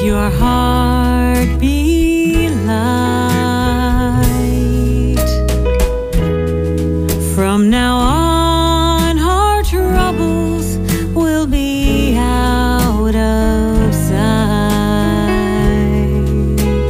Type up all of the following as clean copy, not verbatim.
your heart be light. From now on, our troubles will be out of sight.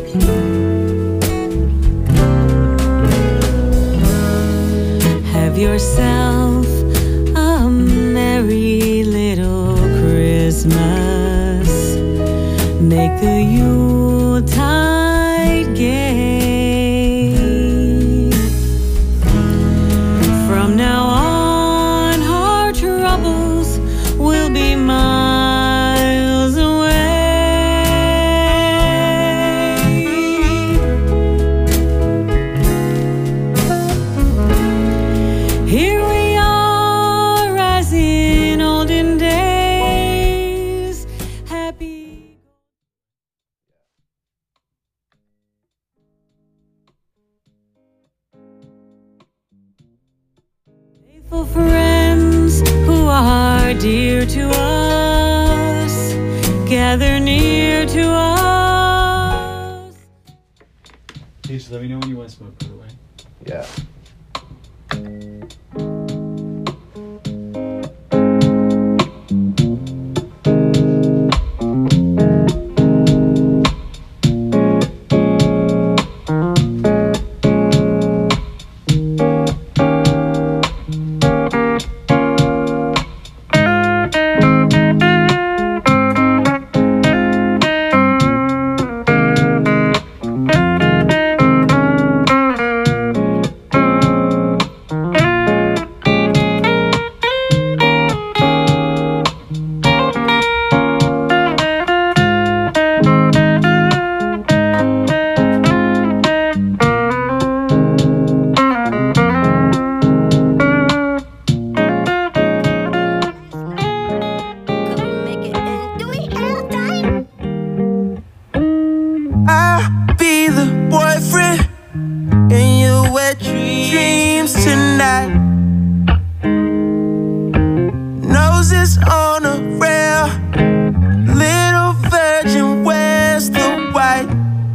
Have yourself a merry little Christmas. Make the Yuletide gay. From now on, our troubles will be miles away. Here we are as in olden days, happy. Faithful friends who are dear to us, gather near to us. Hey, just let me know when you want to smoke, by the way. Yeah. I'll be the boyfriend in your wet dreams tonight. Noses on a rail, little virgin wears the white.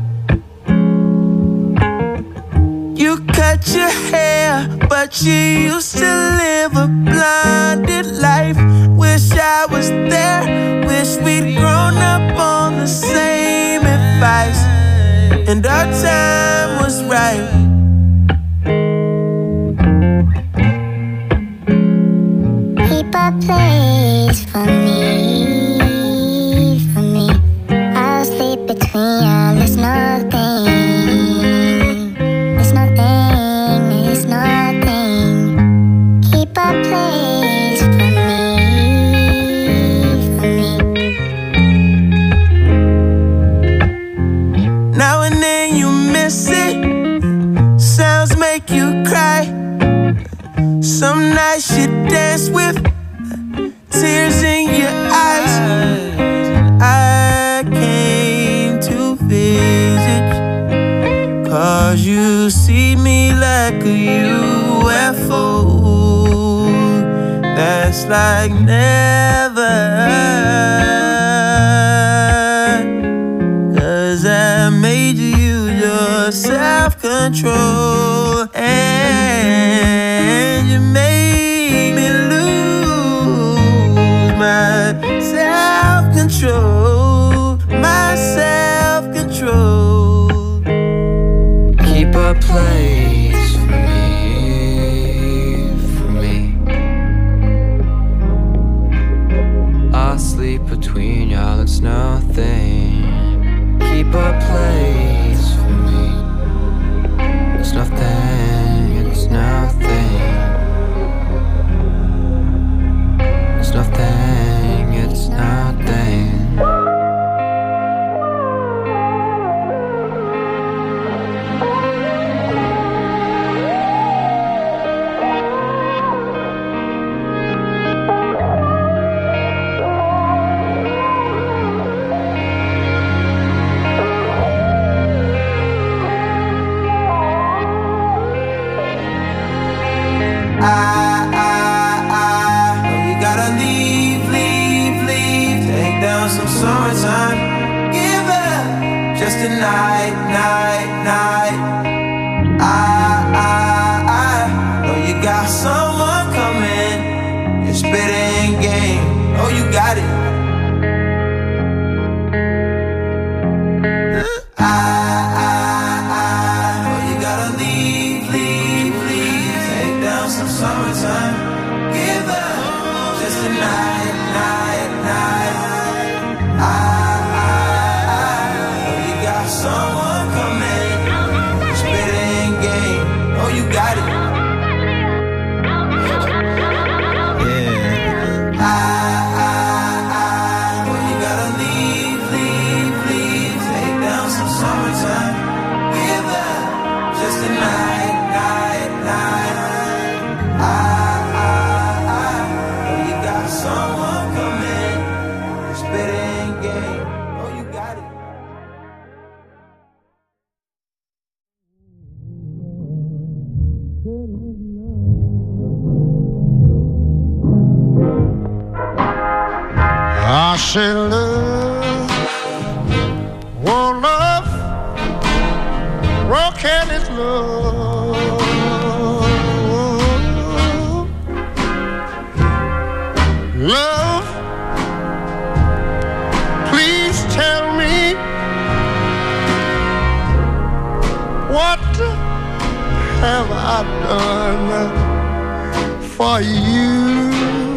You cut your hair, but you used to live a blinded life. Wish I was there, wish we'd grown up on the same advice, and our time was right. Keep a place for me, for me. I'll sleep between y'all, it's nothing. It's nothing, it's nothing. Keep a place for me, for me. Now and then you miss it, sounds make you cry. Some nights you dance with tears in your eyes. I came to visit you, 'cause you see me like a UFO. That's like never, 'cause I made you use your self-control, and you made me lose my self-control, my self-control. Keep a place for me, for me. I'll sleep between y'all, it's nothing. Keep a place for me. It's nothing, it's nothing. It's nothing, it's nothing. Oh, you gotta leave, leave, leave. Take down some summertime. just a night. I know you got someone coming. You're spitting game. Oh, you got it. I know you gotta leave. Take down some summertime. Give up just a night. Someone coming, spitting game. Oh, you got it. Yeah. Well, you gotta leave. Take down some summertime. Give up just a night. Well, you got someone coming, spitting game. Oh, you got it. I said love, oh love, broken is love. Love, please tell me what have I done for you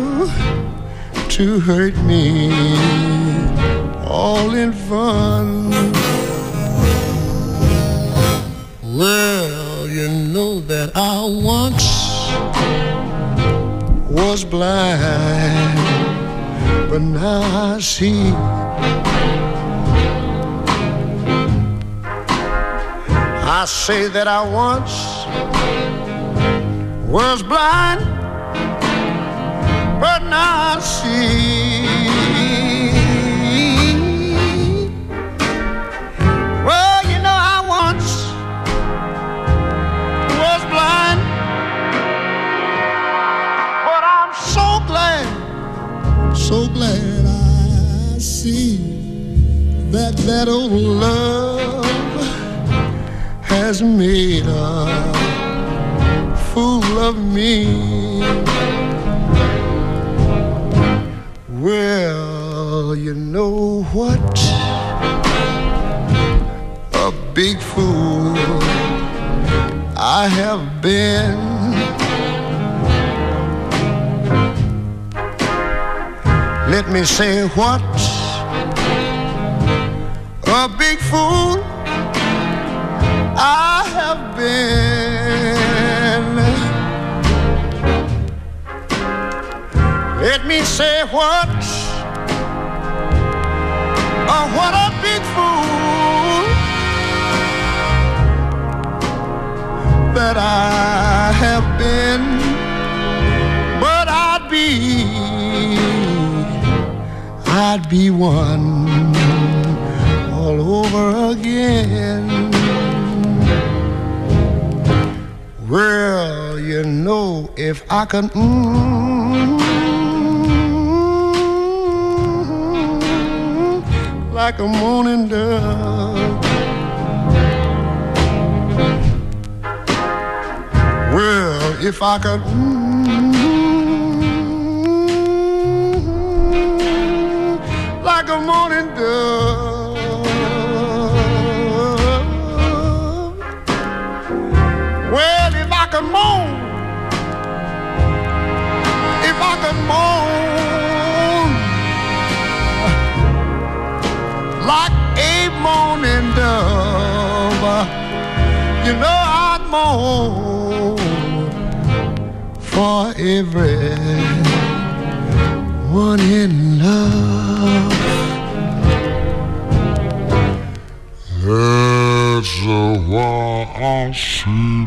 to hurt me all in fun? Well, you know that I once was blind, but now I see. I say that I once was blind, but now I see. Well, you know I once was blind, but I'm so glad I see that old love has made a fool of me. Well, you know what? A big fool I have been. Let me say what? A big fool I have been. Let me say what? Oh, what a big fool that I have been. But I'd be one all over again. Well, you know, if I could like a morning dove. Well, if I could like a morning dove. Well, if I could moan, if I could moan like a morning dove, you know I'd moan for everyone in love. That's why I see.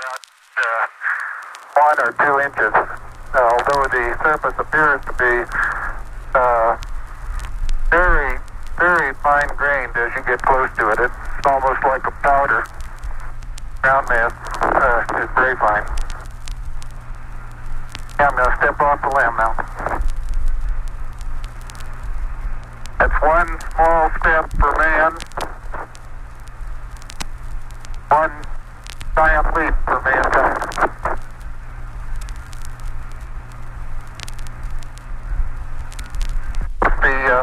about 1 or 2 inches. Although the surface appears to be very, very fine-grained as you get close to it. It's almost like a powder. Ground mass is very fine. Yeah, I'm going to step off the limb now. That's one small step for man, one giant leap for mankind. The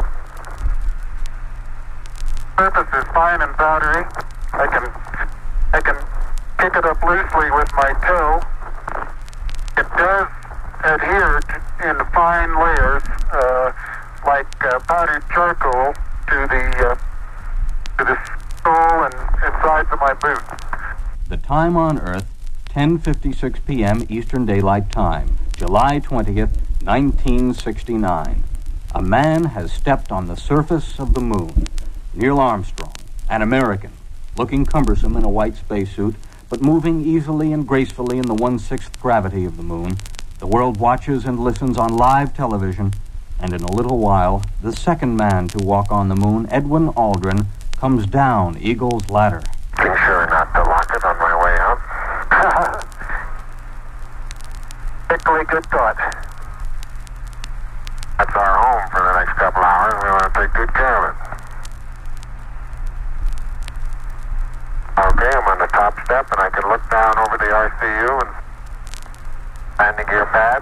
surface is fine and powdery. I can pick it up loosely with my toe. It does adhere in fine layers, like powdered charcoal, to the sole and sides of my boot. The time on Earth, 10:56 p.m. Eastern Daylight Time, July 20th, 1969. A man has stepped on the surface of the moon. Neil Armstrong, an American, looking cumbersome in a white spacesuit, but moving easily and gracefully in the 1/6 gravity of the moon. The world watches and listens on live television, and in a little while, the second man to walk on the moon, Edwin Aldrin, comes down Eagle's Ladder. Be sure not to lock it on my way out. Particularly good thought. That's our home for the next couple hours. We want to take good care of it. Okay, I'm on the top step, and I can look down over the RCU and landing gear pad.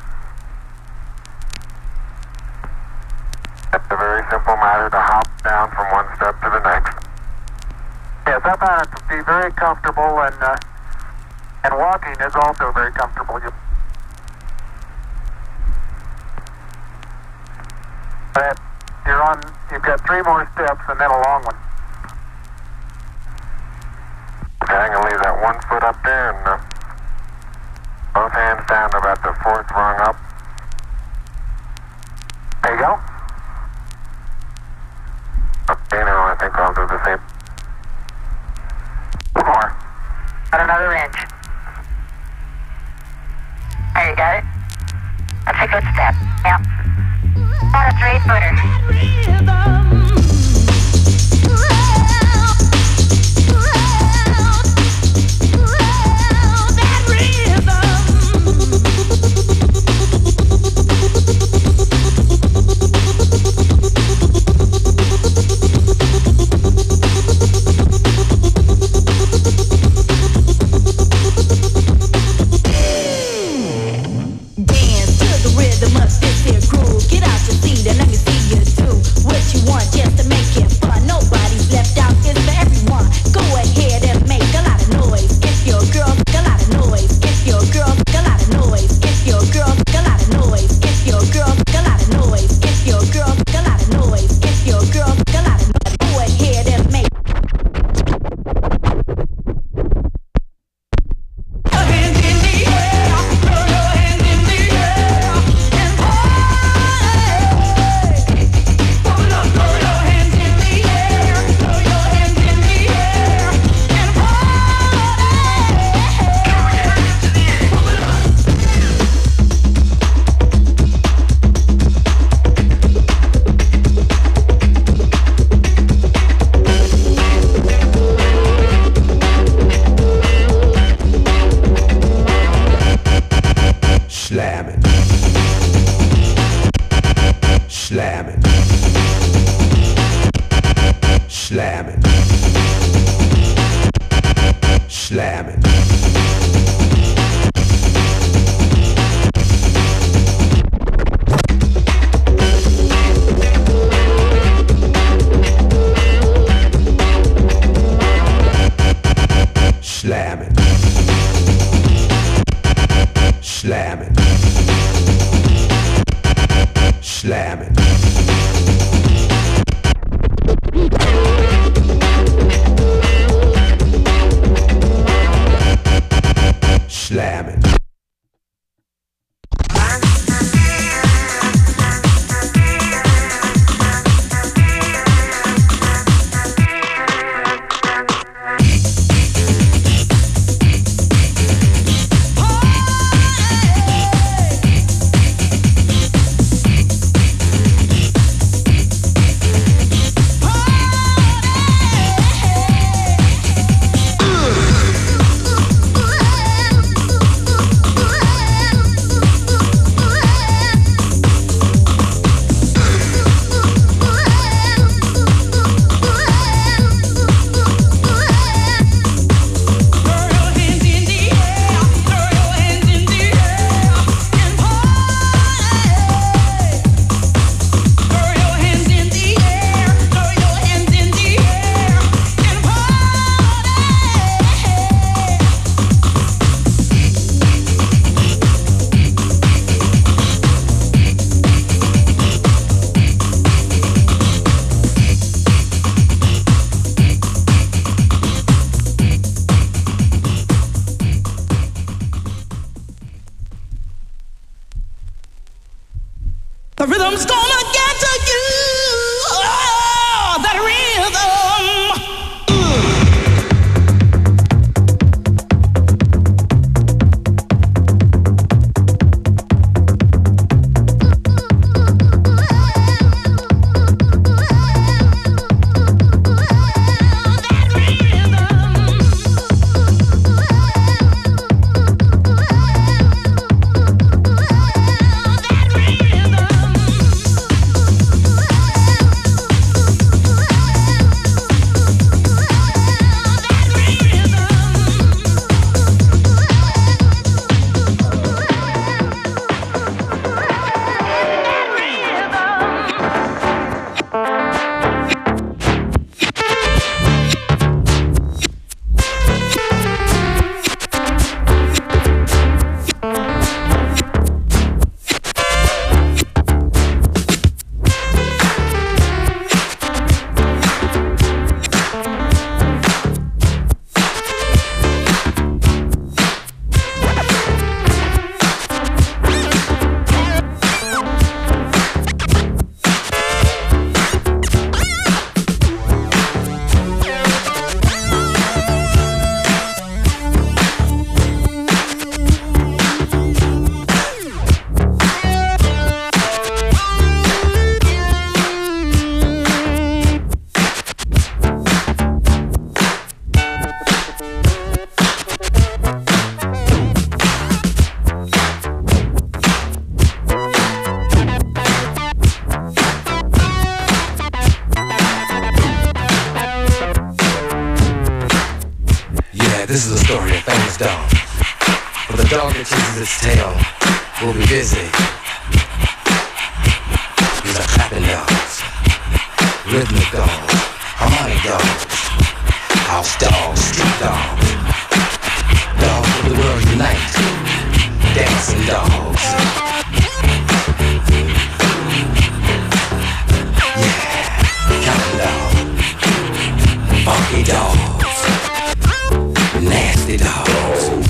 It's a very simple matter to hop down from one step to the next. Yes, I found it to be very comfortable, and walking is also very comfortable. You've got 3 more steps and then a long one. Okay, I'm going to leave that 1 foot up there and both hands down to about the 4th rung up. There you go. Okay, now I think I'll do the same. 1 more. About another inch. There you got it. That's a good step. Yep. About a 3-footer. Get out your seat and let me see you do what you want just to make it fun. Nobody's Yeah, this is the story of a famous dog. For the dog that chases its tail will be busy. These are clapping dogs, rhythmic dogs, harmonic dogs, house dogs, street dogs, dogs of the world unite, dancing dogs. Yeah, counting dogs, funky dogs, nasty dogs.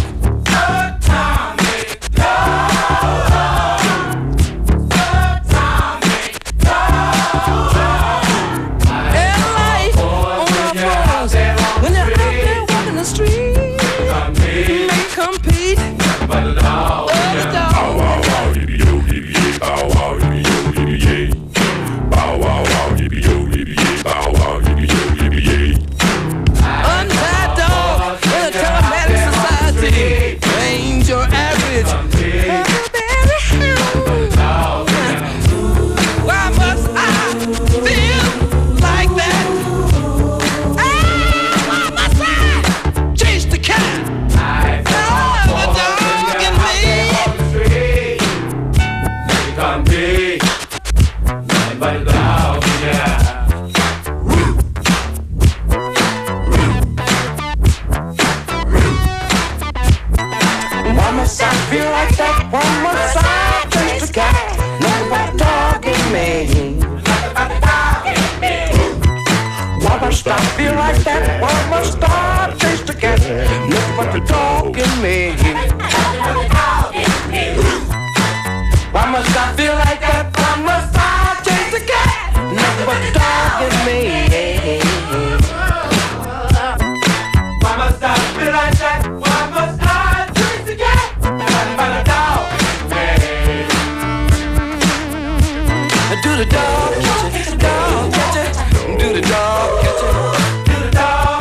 Do the dog catch it? Do the dog catch it? Do the dog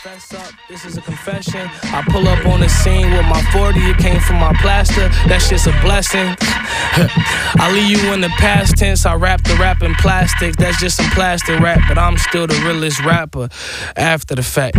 Fess up, this is a confession. I pull up on the scene with my 40, it came from my plaster. That shit's a blessing. I leave you in the past tense, I wrap the rap in plastic. That's just some plastic rap, but I'm still the realest rapper after the fact.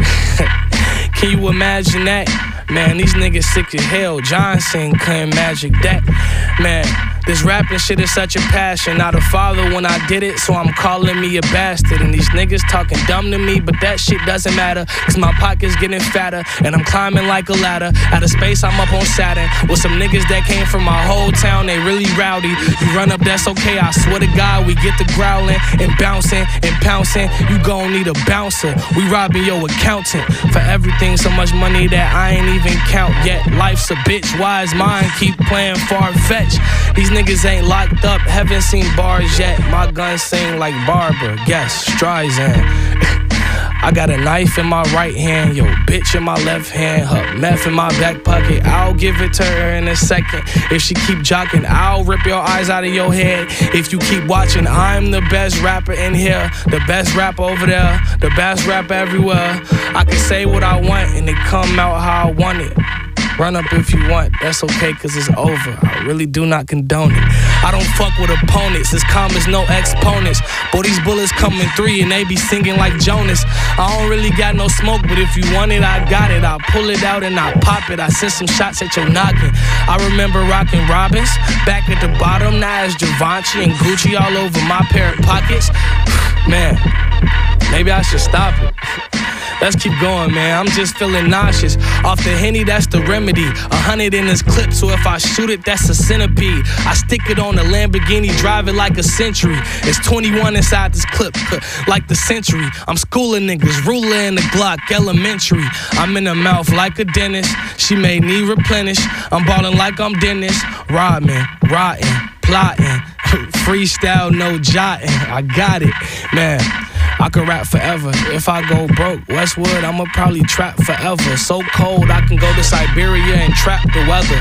Can you imagine that? Man, these niggas sick as hell. Johnson couldn't magic that. Man, this rapping shit is such a passion. Not a father when I did it, so I'm calling me a bastard. And these niggas talking dumb to me, but that shit doesn't matter. Cause my pocket's getting fatter, and I'm climbing like a ladder. Out of space, I'm up on Saturn. With some niggas that came from my whole town, they really rowdy. You run up, that's okay, I swear to God, we get the growling and bouncing and pouncing. You gon' need a bouncer. We robbing your accountant for everything, so much money that I ain't even count yet. Life's a bitch, wise mind keep playing far-fetched. These niggas ain't locked up, haven't seen bars yet. My gun sing like Barbara, guess Streisand. I got a knife in my right hand, yo, bitch in my left hand, her meth in my back pocket. I'll give it to her in a second. If she keep jocking, I'll rip your eyes out of your head. If you keep watching, I'm the best rapper in here, the best rapper over there, the best rapper everywhere. I can say what I want and it come out how I want it. Run up if you want, that's okay cause it's over. I really do not condone it. I don't fuck with opponents, as calm as no exponents. Boy, these bullets come in 3 and they be singing like Jonas. I don't really got no smoke, but if you want it, I got it. I pull it out and I pop it. I send some shots at your noggin. I remember rocking Robbins, back at the bottom, now it's Givenchy and Gucci all over my pair of pockets. Man, maybe I should stop it. Let's keep going, man, I'm just feeling nauseous. Off the Henny, that's the remedy. 100 in this clip, so if I shoot it, that's a centipede. I stick it on the Lamborghini, drive it like a century. It's 21 inside this clip, like the century. I'm schooling niggas, ruler in the Glock, elementary. I'm in the mouth like a dentist. She made me replenish. I'm ballin' like I'm Dennis. Rodman, rotten, plotting. Freestyle, no jotting. I got it, man. I could rap forever. If I go broke, Westwood, I'ma probably trap forever. So cold, I can go to Siberia and trap the weather.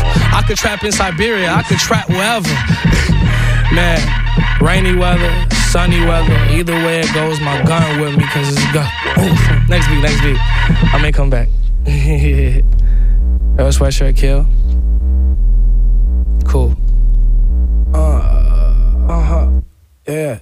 I could trap in Siberia, I could trap wherever. Man, rainy weather, sunny weather, either way it goes, my gun with me, cause it's go. Ooh, next beat. I may come back. Yo, Sweatshirt Kill. Cool. Yeah.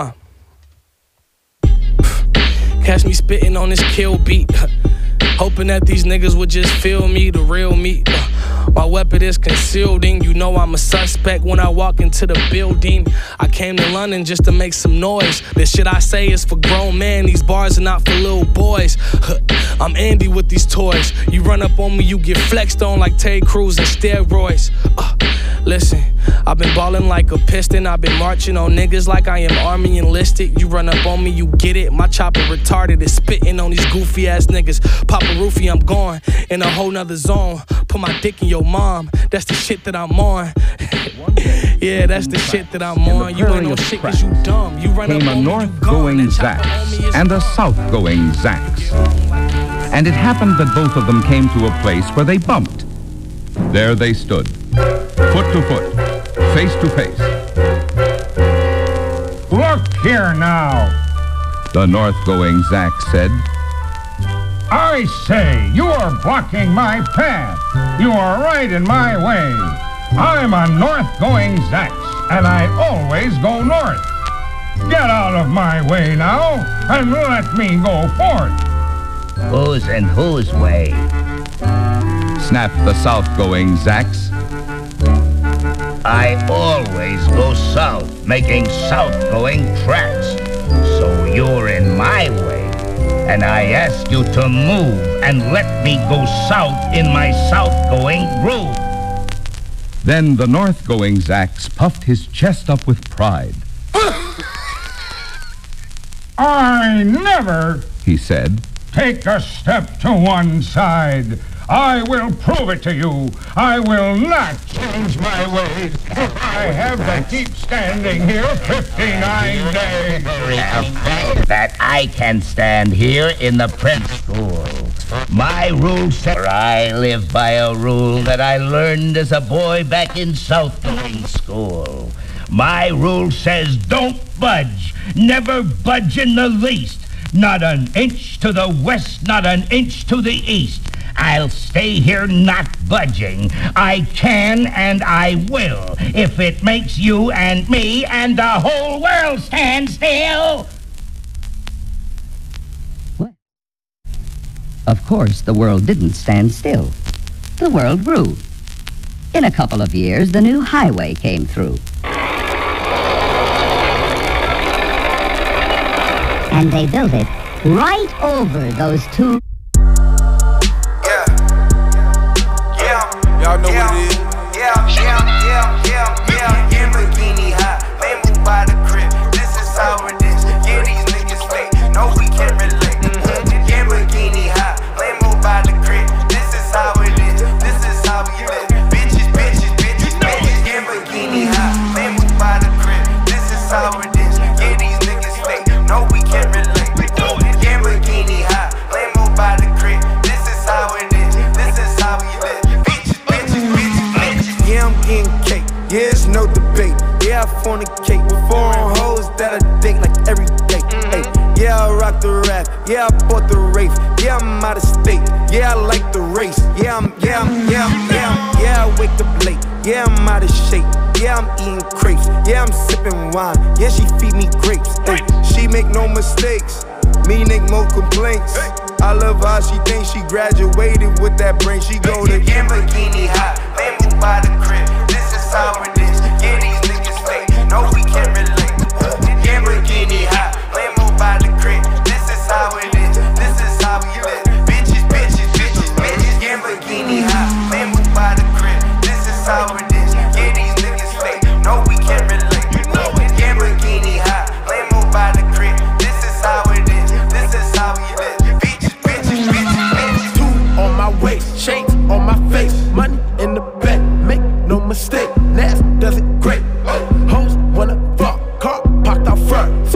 Catch me spitting on this kill beat. Hoping that these niggas would just feel me, the real me. My weapon is concealed and you know I'm a suspect when I walk into the building. I came to London just to make some noise. This shit I say is for grown men, these bars are not for little boys. I'm Andy with these toys. You run up on me, you get flexed on like Terry Crews and steroids. Listen, I've been ballin' like a piston. I've been marching on niggas like I am Army enlisted. You run up on me, you get it. My chopper retarded is spitting on these goofy ass niggas. Papa Roofy, I'm gone in a whole nother zone. Put my dick in your mom, that's the shit that I'm on. Yeah, that's the shit that I'm on. You ain't no shit cause you dumb. You run up on me, you gone. Came a north-going Zax and a south-going Zax. And it happened that both of them came to a place where they bumped. There they stood, foot to foot, face to face. Look here now, the north-going Zax said. I say, you are blocking my path. You are right in my way. I'm a north-going Zax, and I always go north. Get out of my way now, and let me go forth. Who's in whose way? Snapped the south-going Zax. I always go south, making south-going tracks. So you're in my way. And I ask you to move and let me go south in my south-going groove. Then the north-going Zax puffed his chest up with pride. I never, he said, take a step to one side. I will prove it to you. I will not change my ways. I have to keep standing here 59 days. That I can stand here in the prep school. My rule says I live by a rule that I learned as a boy back in South-going school. My rule says don't budge. Never budge in the least. not an inch to the west, not an inch to the east. I'll stay here not budging. I can and I will, if it makes you and me and the whole world stand still. What? Of course, the world didn't stand still. The world grew. In a couple of years, the new highway came through. And they built it right over those two. Y'all know what it is. Lamborghini high, Lambo by the crib. This is how it is. Yeah, these niggas fake. No, we can't relate. Lamborghini high, Lambo by the crib. This is how it is. This is how we live. Bitches, bitches, bitches, bitches. Lamborghini high, Lambo by the crib. This is how it is. Yeah, these niggas fake. No, we can't relate. Lamborghini high, Lambo by the crib. This is how it is. This is how we live. Yeah, I'm getting cake, yeah, it's no debate. Yeah, I fornicate with foreign hoes that I date like every day. Hey, yeah, I rock the rap, yeah, I bought the Wraith. Yeah, I'm out of state, yeah, I like the race. Yeah, I wake up late, yeah, I'm out of shape. Yeah, I'm eating crepes, yeah, I'm sipping wine. Yeah, she feed me grapes, hey, she make no mistakes. Me make no complaints. I love how she thinks she graduated with that brain. She go to Lamborghini high, Lambo by the crib. This is how it is. Yeah, these niggas fake. No, we can't relate. Lamborghini high, Lambo by the crib. This is how it is. This is how we live. Bitches, bitches, bitches, bitches. Lamborghini high, Lambo by the crib. This is how it is. Yeah, these niggas fake. No, we can't relate. Lamborghini high, Lambo by the crib. This is how it is. This is how we live. On my waist, shades on my face, money in the bank, make no mistake, Nas does it great. Hoes wanna fuck, car parked out front,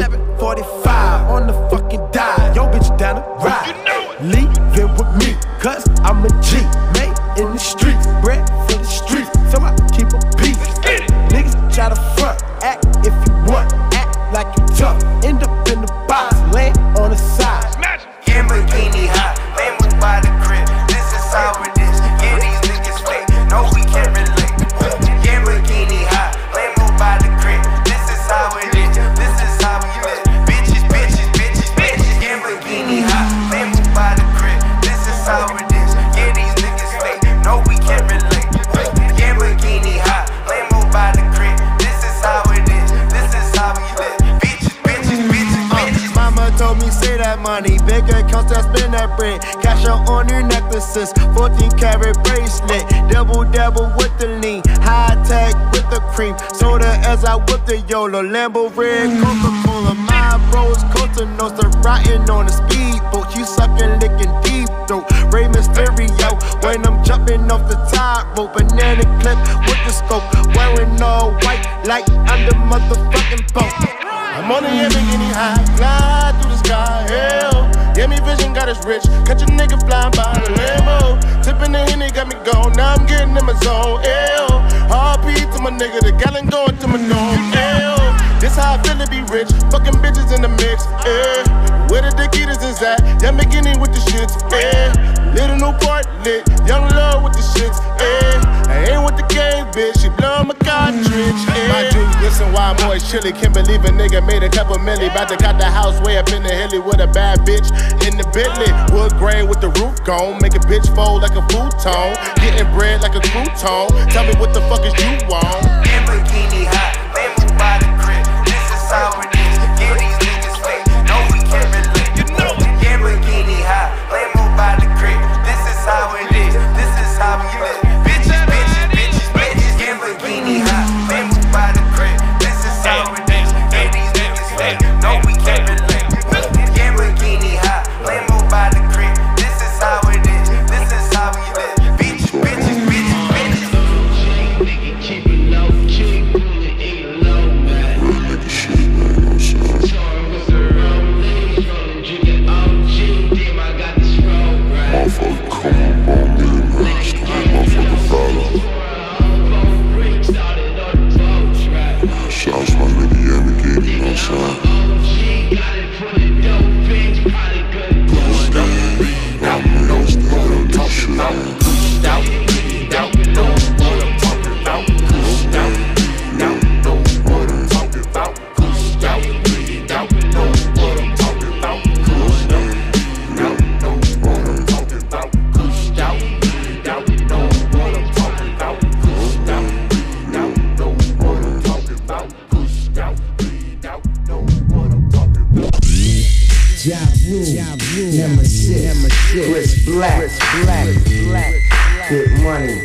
745 on the fucking dive. Yo bitch down the ride, leave it with me, cause I'm a G, made in the streets, bred for the streets, so I keep a peace. Niggas try to front, act if you want, act like you tough, end up in the box, land on the side. Lamborghini high, Lambo by the crib. This is how it is. Yeah, these niggas fake. No, we can't relate. Lamborghini high, Lambo by the crib. This is how it is. This is how we live. Bitches, bitches, bitches, bitches. Lamborghini high, Lambo by the crib. This is how it is. Yeah, these niggas fake. No, we can't relate. Lamborghini high, Lambo by the crib. This is how it is. This is how we live. Bitches, bitches, bitches, bitches. Mama told me say that money bigger. That spend that bread, cash out on your necklaces, 14 karat bracelet, double with the lean, high tech with the cream, soda as I whip the YOLO, Lambo red, Coca-Cola, my bros, Costa Nostra, riding on a speedboat, you sucking, licking deep throat, Rey Mysterio, when I'm jumping off the top rope, banana clip with the scope, wearing all white like I'm the motherfucking Pope. I'm on the Lamborghini high, fly through the sky, hell. Yeah, me vision got us rich. Catch a nigga flying by the Lambo. Tipping the Henny got me gone. Now I'm getting in my zone. Ew. RP to my nigga. The gallon going to my dome. Ew. This how I feel to be rich. Fucking bitches in the mix. Where the Dickitas is at? Yeah, McGinney with the shits. Little Newport lit. Young love with the shits. I ain't with the game, bitch. She blowin' my cartridge. My juice listen while I'm always chilly. Can't believe a nigga made a couple milli. About to got the house way up in the hilly with a bad bitch in the Bentley. Wood grain with the roof gone. Make a bitch fold like a futon. Getting bread like a crouton. Tell me what the fuck is you want? Lamborghini high, Lambo by the crib. This is how it is. Yeah, these niggas fake. No, we can't relate. You know it. Lamborghini high, Lambo by the crib. This is how it is. This is how we live. Bitches, bitches, bitches, bitches. Lamborghini high, Lambo by the crib. This is how it is. Yeah, these niggas fake. No, we can't relate. Lamborghini high, Lambo by the crib. This is how it is. This is how we live. Bitches, bitches, bitches, bitches. Chris Black, get money.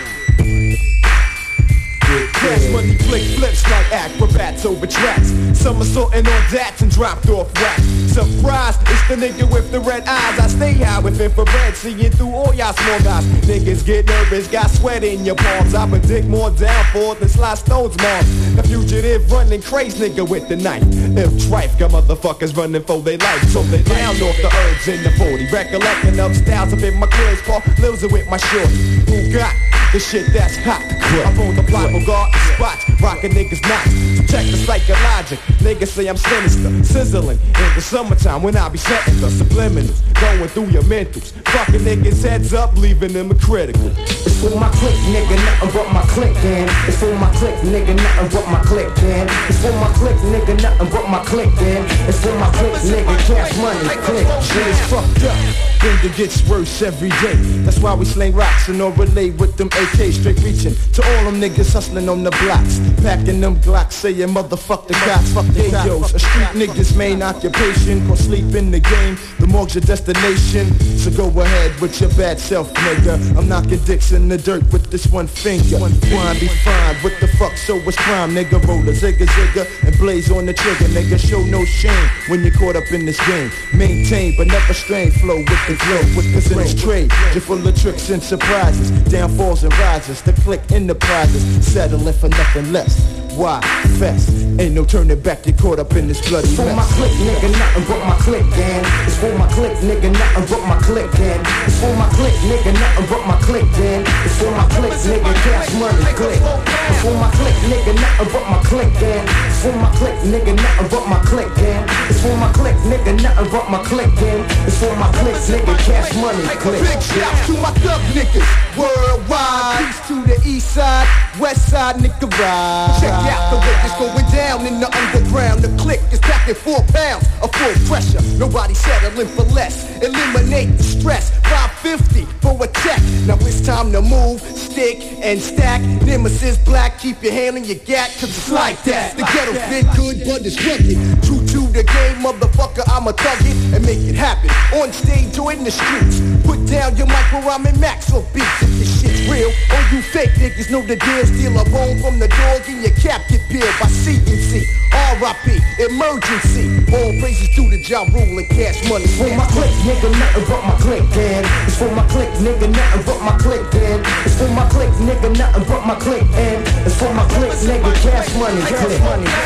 Cash money flick flips like acrobats over tracks. Somersaulting on dats and dropped off wax. Surprise, it's the nigga with the red eyes. I stay high with infrared, seeing through all y'all small guys. Niggas get nervous, got sweat in your palms. I predict more downfall than Sly Stone's mom. The fugitive running crazy nigga with the knife. If trife, got motherfuckers running for their life. So they down off the herbs in the 40. Recollecting up styles up in my clothes, Paul lives with my shorty. Who got the shit that's hot? I'm on the block, guard spots, rockin' niggas knots. So check the psychologic, niggas say I'm sinister, sizzling in the summertime when I be setting the subliminals, going through your mentals, fucking niggas heads up, leaving them critical. It's for my clique, nigga, nothing but my clique, man. It's for my clique, nigga, nothing but my clique, man. It's for my clique, nigga, nothing but my clique, man. It's for my clique, nigga, cash money, click. Shit is fucked up, thing gets worse every day. That's why we sling rocks and don't relate with them AK straight reaching to all them niggas hustling on the blocks, packing them Glocks, saying motherfuck the cops, fuck the yos. A street niggas main occupation, cause sleep in the game, the morgue's your destination. So go ahead with your bad self, nigga. I'm knocking dicks in the dirt with this one finger. Wine be fine, what the fuck, so what's crime, nigga? Roll a zigga zigga and blaze on the trigger, nigga. Show no shame when you're caught up in this game. Maintain but never strain, flow with the flow, with this in this trade. You're full of tricks and surprises, downfalls and rises. The click enterprises, settling for nothing less. Why? Fest. Ain't no turning back, you're caught up in this bloody mess. For my clique, nigga, nothing but my clique, gang. It's for my clique, nigga, nothing but my clique, gang. It's for my clique, nigga, nothing but my clique, gang. It's for my clique, nigga, cash money, click. It's for my clique, nigga, nothing but my clique, gang. It's for my clique, nigga, nothing but my clique, gang. It's for my clique, nigga, nothing but my clique, gang. It's for my clique, nigga, cash money, click. Big shout to my thug niggas worldwide. Peace to the east side, west side, nigga ride. Check out the way it's going down in the underground. The click is packing 4 pounds of full pressure. Nobody settling for less. Eliminate the stress. 550 for a check. Now it's time to move, stick and stack. Nemesis black, keep your hand in your gat, cause it's like that. The ghetto's been good, but it's rugged. True to the game, motherfucker, I'ma thug it and make it happen. On stage or in the streets. Put down your mic where I'm in Maxwell beats. If this shit's real, all you fake niggas know the deal. Steal a bone from the dog and your cap get peeled by C&C. R.I.P. Emergency. All praises to the job rule and cash money. It's for my clique, nigga, nothing but my clique, gang. It's for my clique, nigga, nothing but my clique, gang. It's for my clique, nigga, nothing but my clique, gang. It's for my clique, nigga, cash money, click.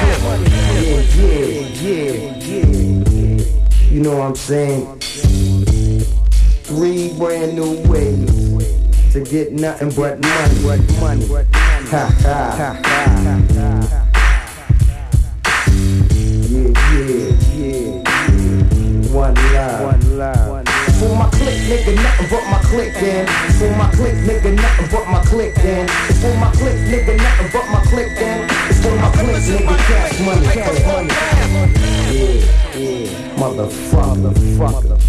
Yeah. You know what I'm saying? 3 brand new ways to get nothing but money. Ha ha. Yeah. One love. For my clique, nigga, nothing but my clique, gang. For my clique, nigga, nothing but my clique, gang. For my clique, nigga, nothing but my clique, gang. For my clique, nigga, cash money, Yeah. Motherfucker.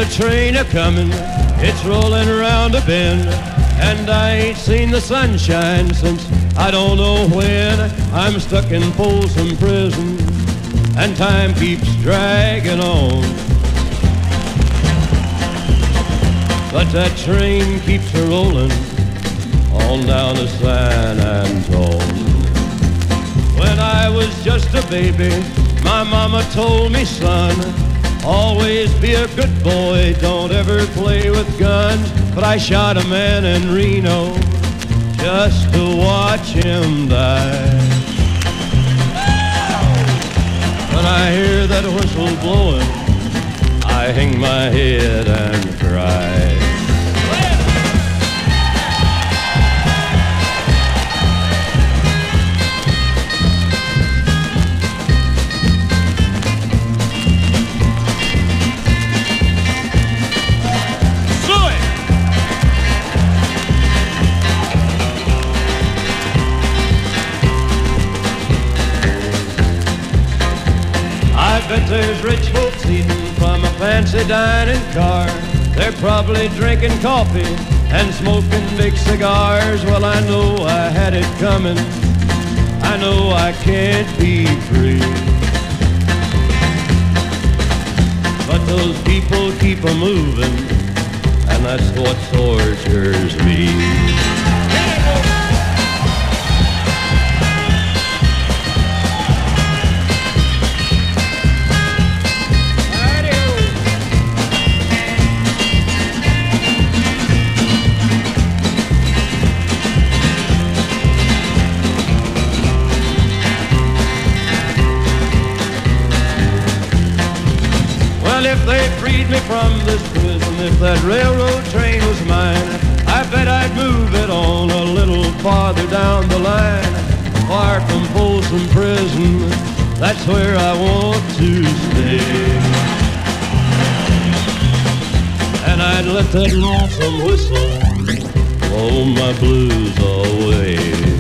a train a-comin', it's rolling around a bend, and I ain't seen the sunshine since I don't know when. I'm stuck in Folsom Prison, and time keeps dragging on. But that train keeps a-rollin' on down to San Antone. When I was just a baby, my mama told me, son, always be a good boy, don't ever play with guns. But I shot a man in Reno just to watch him die. When I hear that whistle blowing, I hang my head and cry. But there's rich folks eating from a fancy dining car. They're probably drinking coffee and smoking big cigars. Well, I know I had it coming. I know I can't be free. But those people keep a-moving, and that's what tortures me. If they freed me from this prison, if that railroad train was mine, I bet I'd move it on a little farther down the line. Far from Folsom Prison, that's where I want to stay. And I'd let that lonesome whistle blow my blues away.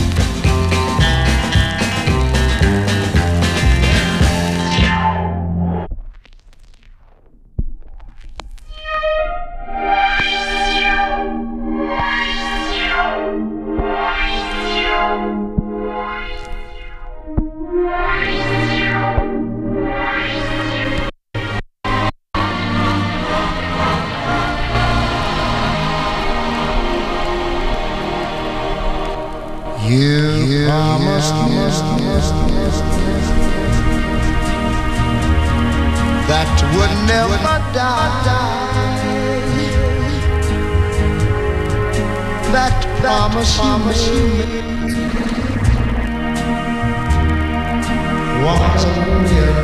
You promised that would never die. That promise you made was only a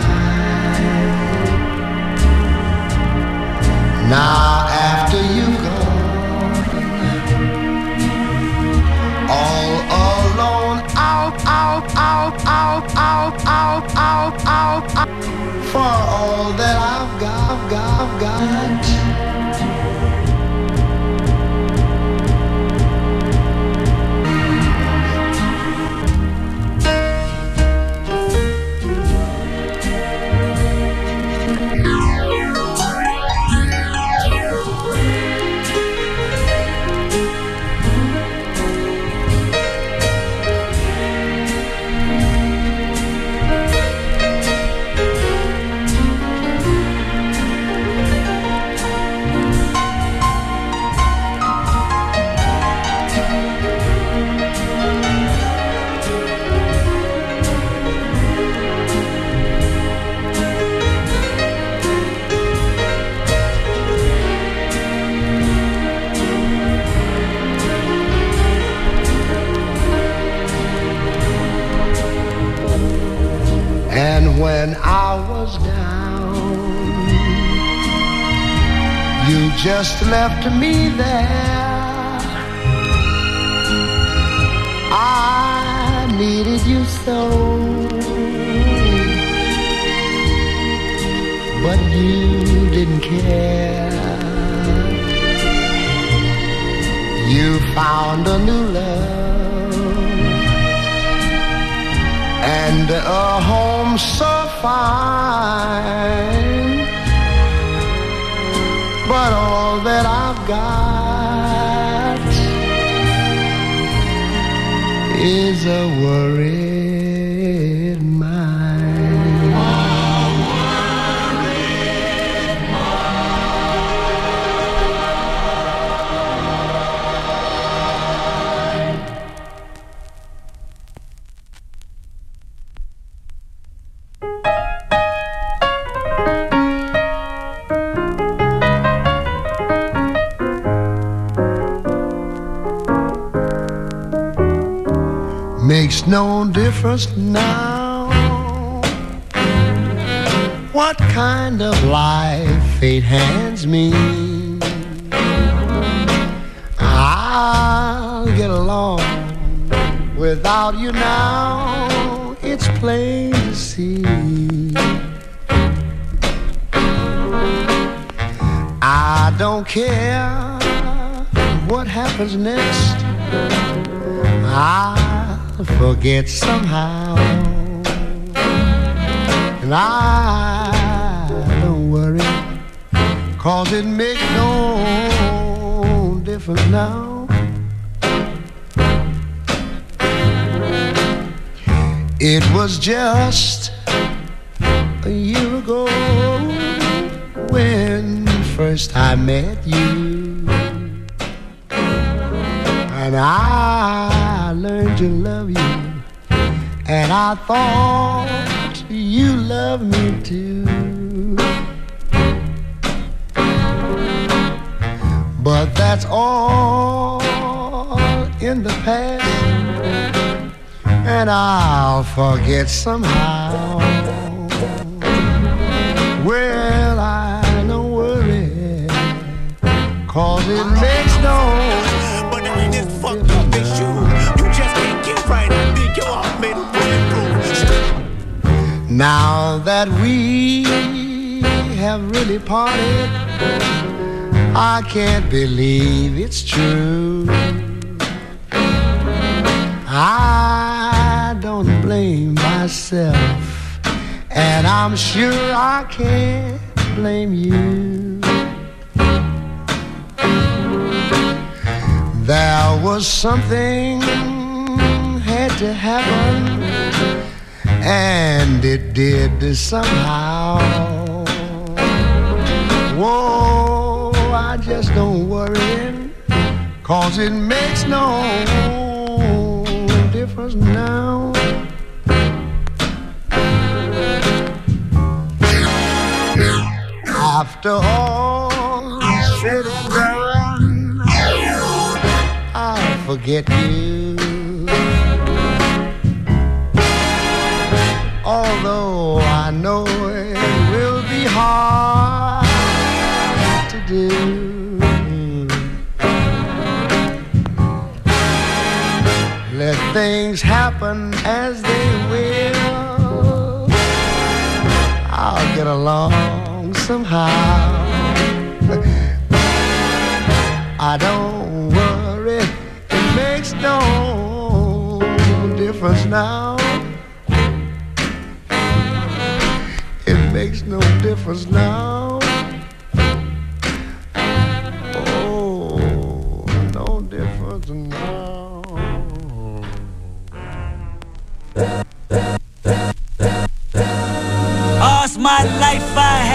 lie. Now after you gone, all alone, out, for all that I've got. And when I was down, you just left me there. I needed you so, but you didn't care. You found a new love and a home so fine. but all that I've got is a worried mind. Makes no difference now what kind of life fate hands me. I'll get along without you now, it's plain to see. I don't care what happens next, I'll forget somehow, and I don't worry, 'cause it makes no difference now. It was just a year ago when first I met you, and I learned to love you, and I thought you loved me too. But that's all in the past, and I'll forget somehow. Well, I don't worry, 'cause it makes no. But I just fucked up this shoe. You just can't get right. I think your heart made a bulletproof. Now that we have really parted, I can't believe it's true. I don't blame myself, and I'm sure I can't blame you. There was something had to happen, and it did somehow. Whoa, I just don't worry, 'cause it makes no difference now. After all said and done, I'll forget you. Although I know it will be hard to do. Let things happen as they will, I'll get along somehow. I don't worry, it makes no difference now. It makes no difference now. Oh, no difference now. All's my life I